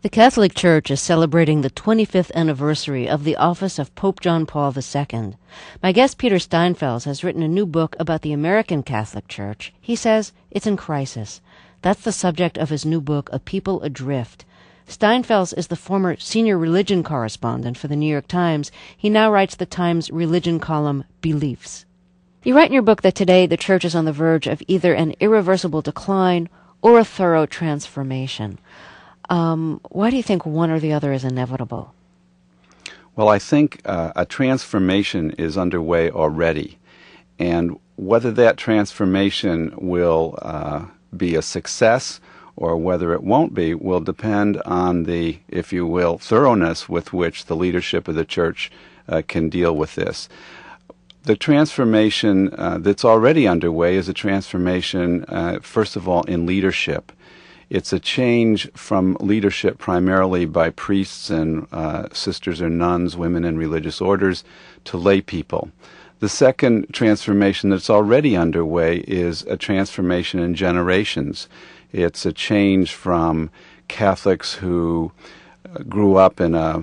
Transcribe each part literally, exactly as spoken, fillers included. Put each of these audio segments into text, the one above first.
The Catholic Church is celebrating the twenty-fifth anniversary of the office of Pope John Paul the Second. My guest Peter Steinfels has written a new book about the American Catholic Church. He says it's in crisis. That's the subject of his new book, A People Adrift. Steinfels is the former senior religion correspondent for the New York Times. He now writes the Times religion column, Beliefs. You write in your book that today the Church is on the verge of either an irreversible decline or a thorough transformation. Um, why do you think one or the other is inevitable? Well, I think uh, a transformation is underway already. And whether that transformation will uh, be a success or whether it won't be will depend on the, if you will, thoroughness with which the leadership of the Church uh, can deal with this. The transformation uh, that's already underway is a transformation, uh, first of all, in leadership. It's a change from leadership primarily by priests and uh, sisters or nuns, women in religious orders, to lay people. The second transformation that's already underway is a transformation in generations. It's a change from Catholics who uh, grew up in a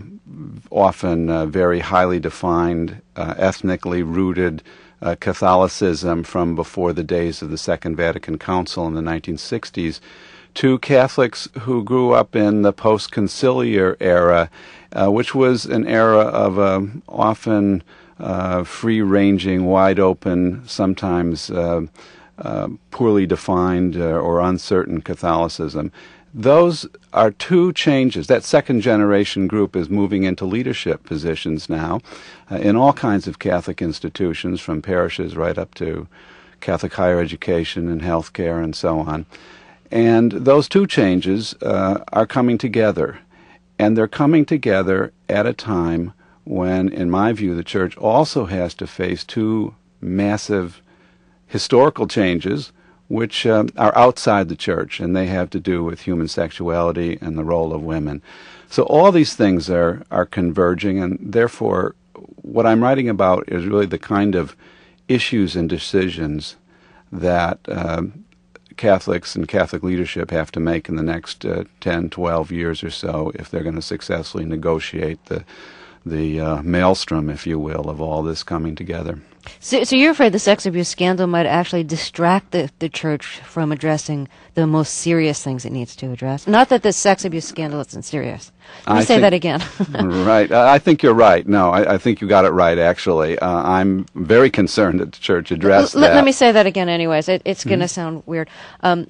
often uh, very highly defined, uh, ethnically rooted uh, Catholicism from before the days of the Second Vatican Council in the nineteen sixties, to Catholics who grew up in the post-conciliar era, uh, which was an era of uh, often uh, free-ranging, wide-open, sometimes uh, uh, poorly defined uh, or uncertain Catholicism. Those are two changes. That second-generation group is moving into leadership positions now uh, in all kinds of Catholic institutions, from parishes right up to Catholic higher education and healthcare and so on. And those two changes uh, are coming together. And they're coming together at a time when, in my view, the Church also has to face two massive historical changes which um, are outside the Church, and they have to do with human sexuality and the role of women. So all these things are, are converging, and therefore what I'm writing about is really the kind of issues and decisions that um, Catholics and Catholic leadership have to make in the next uh, ten, twelve years or so if they're going to successfully negotiate the the uh, maelstrom, if you will, of all this coming together. So, so you're afraid the sex abuse scandal might actually distract the, the Church from addressing the most serious things it needs to address? Not that the sex abuse scandal isn't serious. Let me I say think, that again. Right. I think you're right. No, I, I think you got it right, actually. Uh, I'm very concerned that the Church addressed L- that. Let me say that again anyways. It, it's mm-hmm. going to sound weird. Um,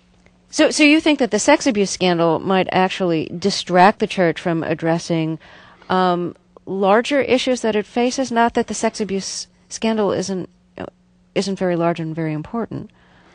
so, so you think that the sex abuse scandal might actually distract the Church from addressing um, larger issues that it faces? Not that the sex abuse scandal isn't isn't very large and very important.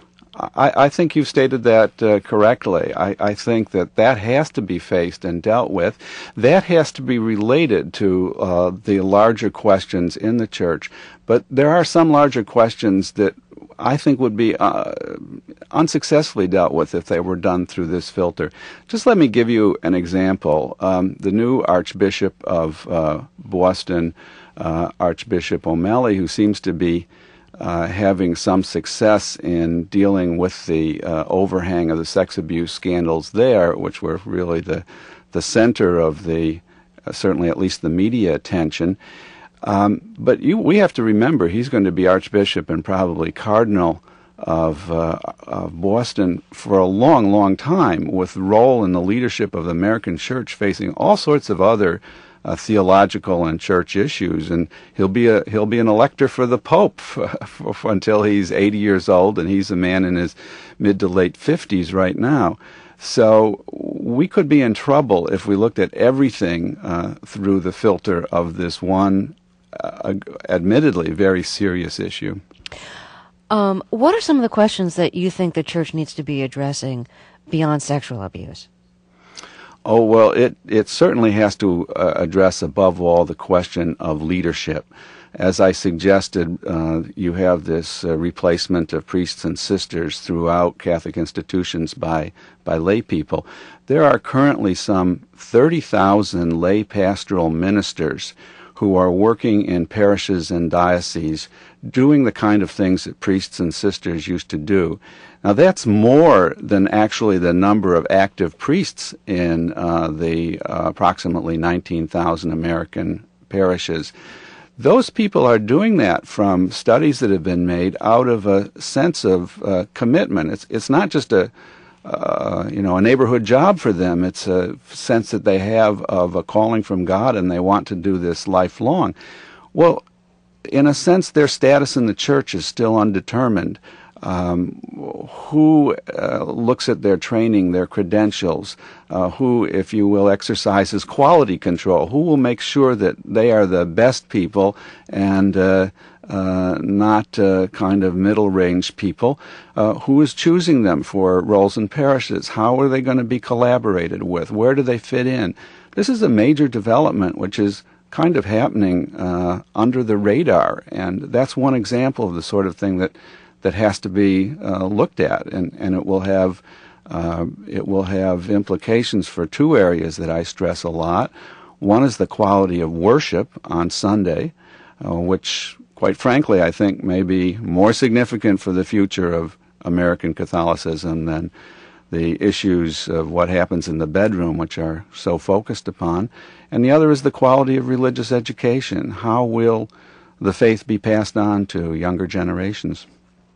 I, I think you've stated that uh, correctly. I, I think that that has to be faced and dealt with. That has to be related to uh, the larger questions in the Church. But there are some larger questions that I think would be uh, unsuccessfully dealt with if they were done through this filter. Just let me give you an example. Um, the new Archbishop of uh, Boston, uh, Archbishop O'Malley, who seems to be uh, having some success in dealing with the uh, overhang of the sex abuse scandals there, which were really the the center of the, uh, certainly at least the media attention. Um, but you, we have to remember he's going to be Archbishop and probably Cardinal of, uh, of Boston for a long, long time, with role in the leadership of the American Church facing all sorts of other uh, theological and church issues. And he'll be a he'll be an elector for the Pope for, for, for until he's eighty years old, and he's a man in his mid to late fifties right now. So we could be in trouble if we looked at everything uh, through the filter of this one Uh, admittedly very serious issue. Um, what are some of the questions that you think the Church needs to be addressing beyond sexual abuse? Oh, well, it, it certainly has to uh, address, above all, the question of leadership. As I suggested, uh, you have this uh, replacement of priests and sisters throughout Catholic institutions by, by lay people. There are currently some thirty thousand lay pastoral ministers who are working in parishes and dioceses, doing the kind of things that priests and sisters used to do. Now, that's more than actually the number of active priests in uh, the uh, approximately nineteen thousand American parishes. Those people are doing that from studies that have been made out of a sense of uh, commitment. It's it's not just a uh, you know a neighborhood job for them. It's a sense that they have of a calling from God, and they want to do this lifelong. Well, in a sense, their status in the church is still undetermined. Um, who uh, looks at their training, their credentials, uh, who, if you will, exercises quality control, who will make sure that they are the best people and uh, uh, not uh, kind of middle-range people, uh, who is choosing them for roles in parishes, how are they going to be collaborated with, where do they fit in? This is a major development which is kind of happening uh, under the radar, and that's one example of the sort of thing that that has to be uh, looked at, and, and it will have uh, it will have implications for two areas that I stress a lot. One is the quality of worship on Sunday, uh, which, quite frankly, I think may be more significant for the future of American Catholicism than the issues of what happens in the bedroom, which are so focused upon. And the other is the quality of religious education. How will the faith be passed on to younger generations?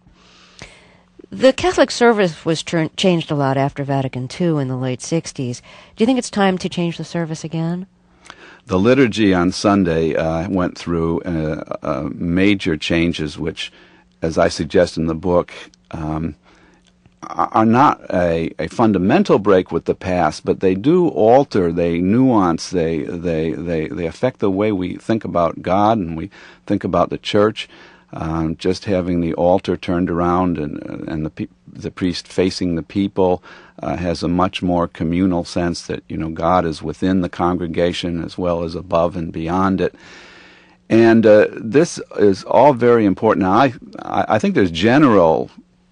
The Catholic service was ch- changed a lot after Vatican Two in the late sixties. Do you think it's time to change the service again? The liturgy on Sunday uh, went through uh, uh, major changes, which, as I suggest in the book, um, are not a, a fundamental break with the past, but they do alter, they nuance, they, they, they, they affect the way we think about God and we think about the Church. Um, just having the altar turned around and and the pe- the priest facing the people uh, has a much more communal sense that, you know, God is within the congregation as well as above and beyond it. And uh, this is all very important. Now, I I think there's general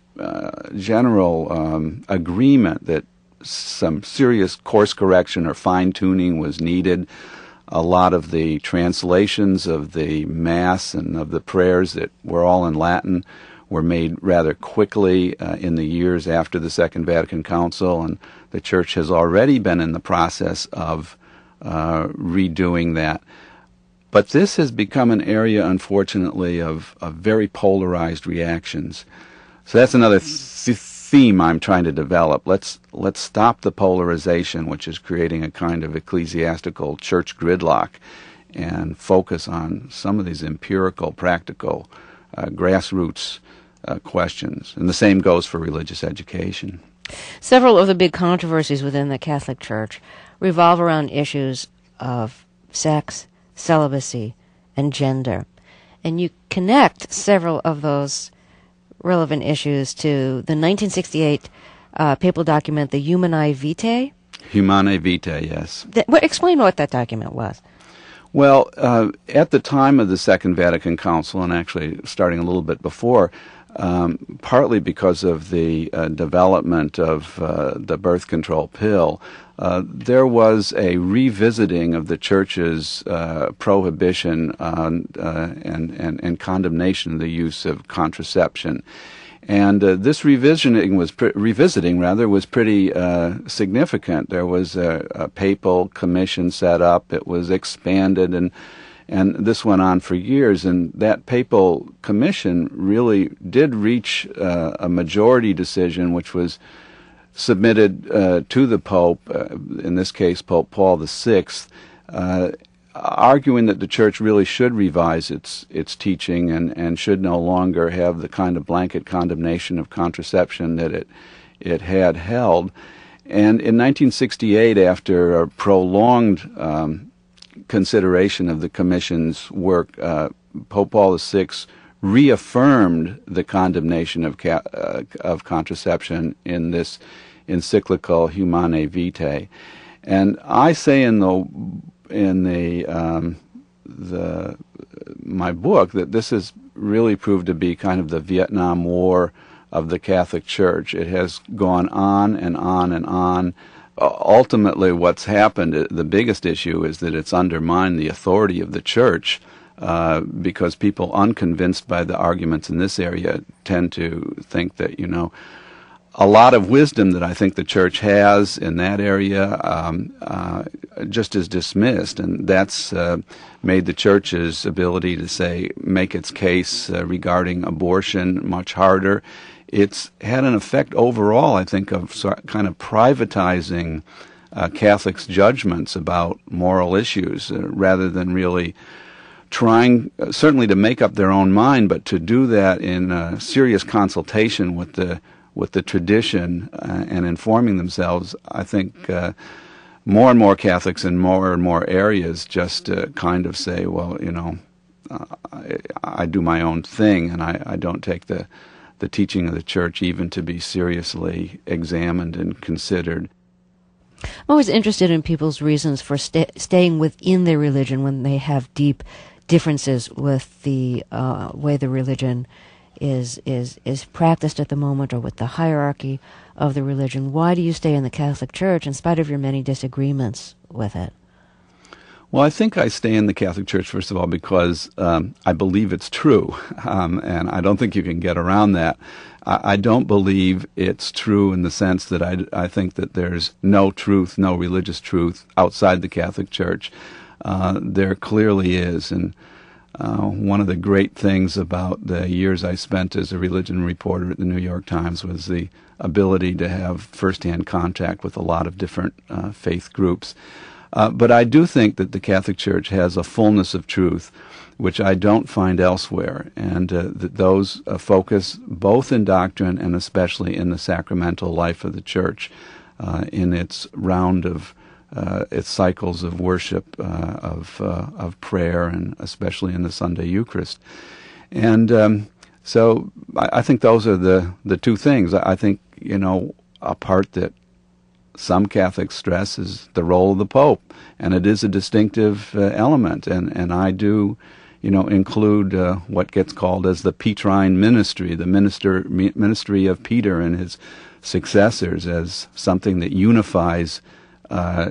uh, general um, agreement that some serious course correction or fine tuning was needed. A lot of the translations of the Mass and of the prayers that were all in Latin were made rather quickly uh, in the years after the Second Vatican Council, and the Church has already been in the process of uh, redoing that. But this has become an area, unfortunately, of, of very polarized reactions. So that's another th- theme I'm trying to develop. Let's let's stop the polarization, which is creating a kind of ecclesiastical church gridlock, and focus on some of these empirical, practical, uh, grassroots uh, questions. And the same goes for religious education. Several of the big controversies within the Catholic Church revolve around issues of sex, celibacy, and gender. And you connect several of those relevant issues to the nineteen sixty-eight uh, papal document, the Humanae Vitae. Humanae Vitae, yes. Th- what, explain what that document was. Well, uh, at the time of the Second Vatican Council, and actually starting a little bit before, um, partly because of the uh, development of uh, the birth control pill, uh, there was a revisiting of the Church's uh, prohibition on, uh, and, and, and condemnation of the use of contraception. And uh, this revisiting was pre- revisiting rather was pretty uh, significant. There was a, a papal commission set up. It was expanded, and and this went on for years. And that papal commission really did reach uh, a majority decision, which was submitted uh, to the Pope, uh, in this case Pope Paul the Sixth, uh, arguing that the Church really should revise its its teaching and, and should no longer have the kind of blanket condemnation of contraception that it it had held. And in nineteen sixty-eight, after a prolonged um, consideration of the Commission's work, uh, Pope Paul the Sixth reaffirmed the condemnation of ca- uh, of contraception in this encyclical Humanae Vitae. And I say in the in the um, the my book that this has really proved to be kind of the Vietnam War of the Catholic Church. It has gone on and on and on. ultimately what's happened, the biggest issue is that it's undermined the authority of the church uh, because people unconvinced by the arguments in this area tend to think that, you know, a lot of wisdom that I think the church has in that area um, uh, just is dismissed, and that's uh, made the church's ability to say make its case uh, regarding abortion much harder. It's had an effect overall, I think, of sort kind of privatizing uh, Catholics' judgments about moral issues uh, rather than really trying, uh, certainly to make up their own mind, but to do that in uh, serious consultation with the with the tradition uh, and informing themselves. I think uh, more and more Catholics in more and more areas just uh, kind of say, well, you know, uh, I, I do my own thing, and I, I don't take the, the teaching of the Church even to be seriously examined and considered. I'm always interested in people's reasons for sta- staying within their religion when they have deep differences with the uh, way the religion is is is practiced at the moment, or with the hierarchy of the religion. Why do you stay in the Catholic Church in spite of your many disagreements with it? Well, I think I stay in the Catholic Church, first of all, because um, I believe it's true, um, and I don't think you can get around that. I, I don't believe it's true in the sense that I, I think that there's no truth, no religious truth outside the Catholic Church. Uh, there clearly is, and Uh, one of the great things about the years I spent as a religion reporter at the New York Times was the ability to have firsthand contact with a lot of different uh, faith groups. Uh, but I do think that the Catholic Church has a fullness of truth, which I don't find elsewhere, and uh, that those uh, focus both in doctrine and especially in the sacramental life of the Church, uh, in its round of Uh, its cycles of worship, uh, of uh, of prayer, and especially in the Sunday Eucharist. And um, so I, I think those are the, the two things. I, I think, you know, a part that some Catholics stress is the role of the Pope, and it is a distinctive uh, element. And, and I do, you know, include uh, what gets called as the Petrine ministry, the minister ministry of Peter and his successors, as something that unifies Uh,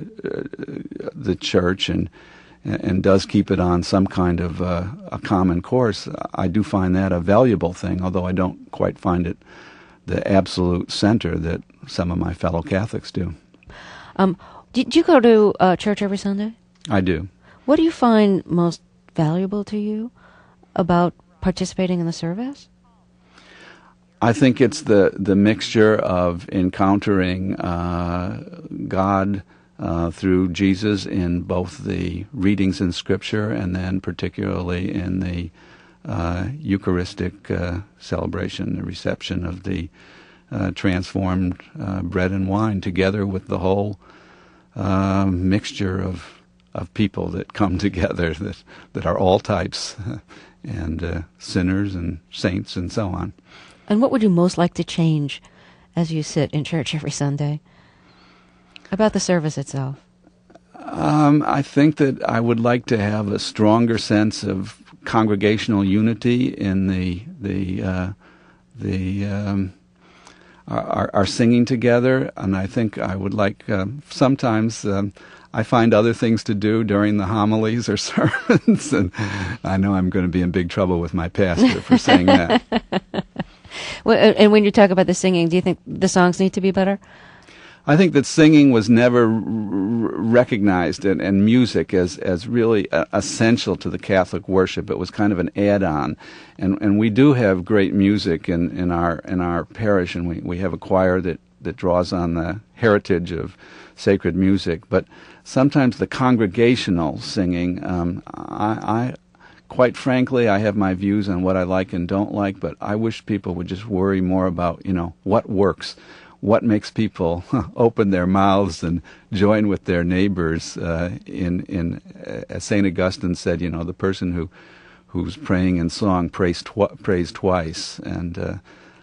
the Church and and does keep it on some kind of uh, a common course. I do find that a valuable thing, although I don't quite find it the absolute center that some of my fellow Catholics do. Um, did you go to uh, church every Sunday? I do. What do you find most valuable to you about participating in the service? I think it's the, the mixture of encountering uh, God uh, through Jesus in both the readings in Scripture and then particularly in the uh, Eucharistic uh, celebration, the reception of the uh, transformed uh, bread and wine, together with the whole uh, mixture of of people that come together that, that are all types, and uh, sinners and saints and so on. And what would you most like to change as you sit in church every Sunday about the service itself? Um, I think that I would like to have a stronger sense of congregational unity in the the uh, the um, our, our singing together, and I think I would like uh, sometimes. Um, I find other things to do during the homilies or sermons, and I know I'm going to be in big trouble with my pastor for saying that. Well, and when you talk about the singing, do you think the songs need to be better? I think that singing was never r- recognized, and, and music as as really uh, essential to the Catholic worship. It was kind of an add-on, and and we do have great music in, in our in our parish, and we, we have a choir that, that draws on the heritage of sacred music. But sometimes the congregational singing, um, I. I Quite frankly, I have my views on what I like and don't like, but I wish people would just worry more about, you know, what works, what makes people open their mouths and join with their neighbors. Uh, in, in as Saint Augustine said, you know, the person who who's praying in song prays, tw- prays twice, and uh,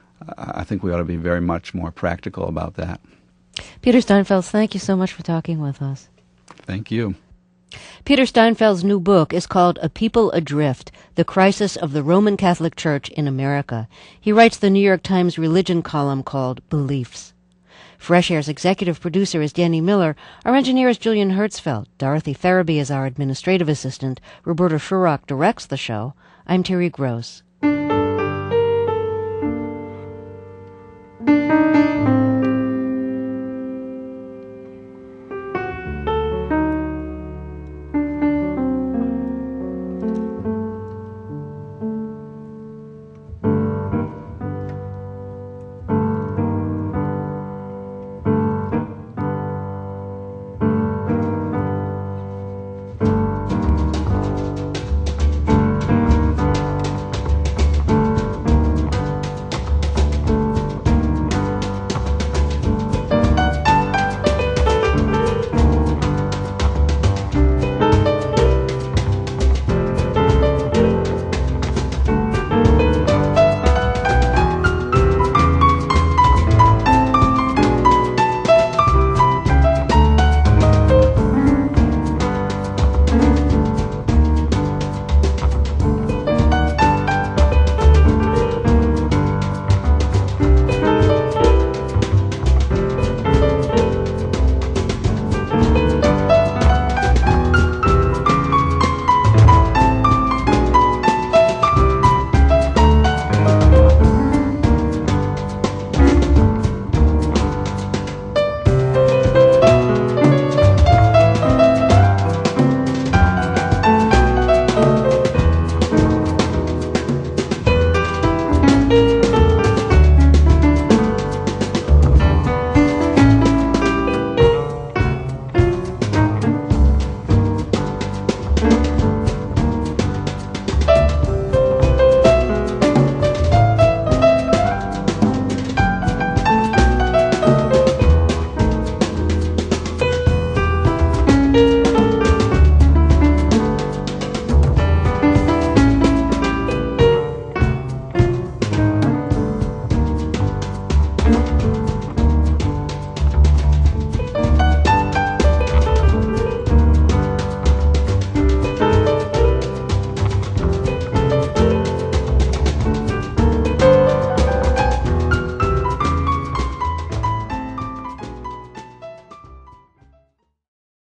I think we ought to be very much more practical about that. Peter Steinfels, thank you so much for talking with us. Thank you. Peter Steinfels' new book is called A People Adrift, The Crisis of the Roman Catholic Church in America. He writes the New York Times religion column called Beliefs. Fresh Air's executive producer is Danny Miller. Our engineer is Julian Hertzfeld. Dorothy Farabee is our administrative assistant. Roberta Shurock directs the show. I'm Terry Gross. Thank you.